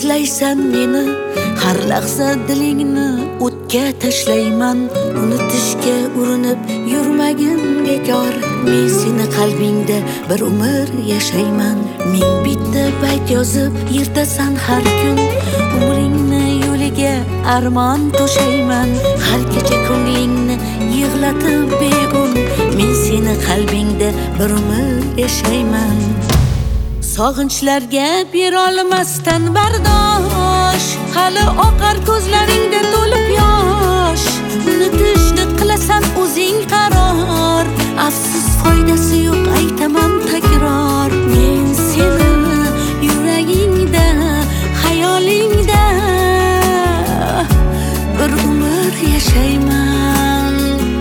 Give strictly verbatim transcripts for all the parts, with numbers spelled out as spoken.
eslaysan meni, har lahza dilingni o'tga tashlayman. Unutishga urinib yurmagin bekor, men seni qalbingda bir umr yashayman. Ming bitta bayt yozib yirtasan har kun, umringni yo'liga armon to'shayman. Har kecha ko'nglingni yig'latib begun, men seni qalbingda bir umr yashayman. Sog'inchlarga berolmasdan bardosh, hali oqar ko'zlaringda to'lib yosh. Unutishni qilasan o'zing qaror, afsus foydasi yo'q aytaman takror. Men seni yuragingda, xayolingda bir umr yashayman.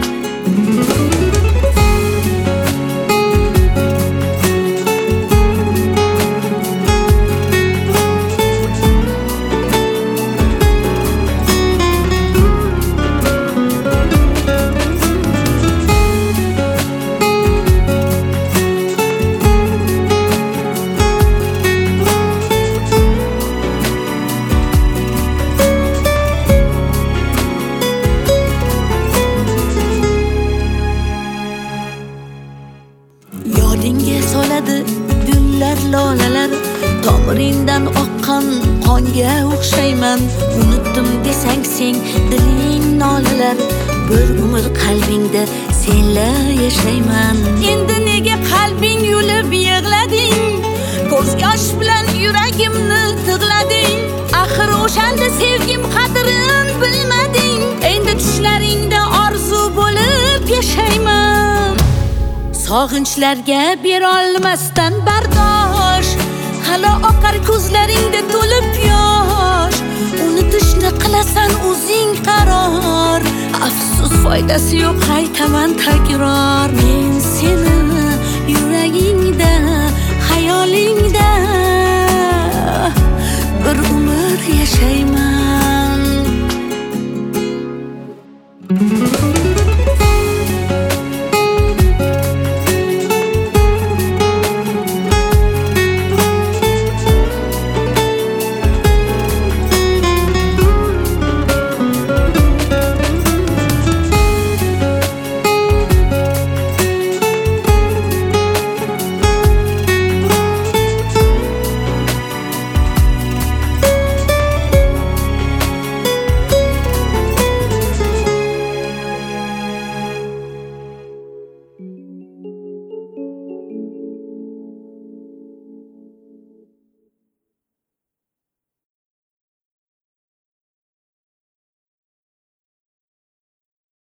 Yodingga soladi gullar, lolalar, tomiringdan oqqan qonga o'xshayman. Unutdim desang sen diling nolalar, bir umr qalbingda senla yashayman. Endi nega qalbing yulib yig'lading, ko'z yosh bilan yuragimni tig'lading? Axir o'shanda sevgim qadrin bilmading. Endi tushlaringda orzu bo'lib yashayman. Sog'inchlarga berolmasdan bardosh, hali oqar ko'zlaringda to'lib yosh. Unutishni qilasan o'zing qaror, afsus foydasi yo'q aytaman takror.